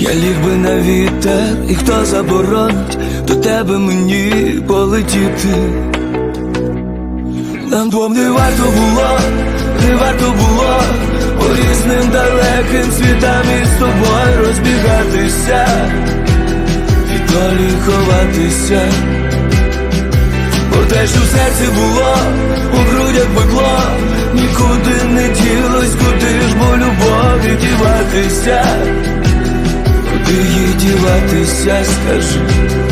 Я ліг би на вітер, і хто заборонить до тебе мені полетіти. Нам двом не варто було по різним далеким світам із тобою розбігатися, від долі ховатися. Бо те, що в серці було, у грудях пекло, нікуди не ділось, куди ж бо любові діватися? Куди їй діватися, скажи?